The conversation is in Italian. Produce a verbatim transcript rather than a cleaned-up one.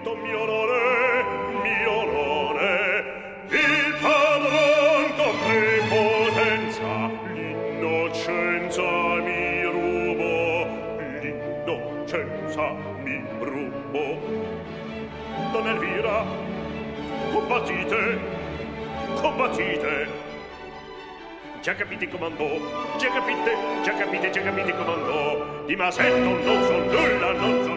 tutto mio onore, mio onore, il padron con prepotenza l'innocenza mi rubo, l'innocenza mi rubo. Don Elvira, combattite, combattite. Già capite comandò, già capite, già capite, già capite comandò. Di Masetto non so nulla, non so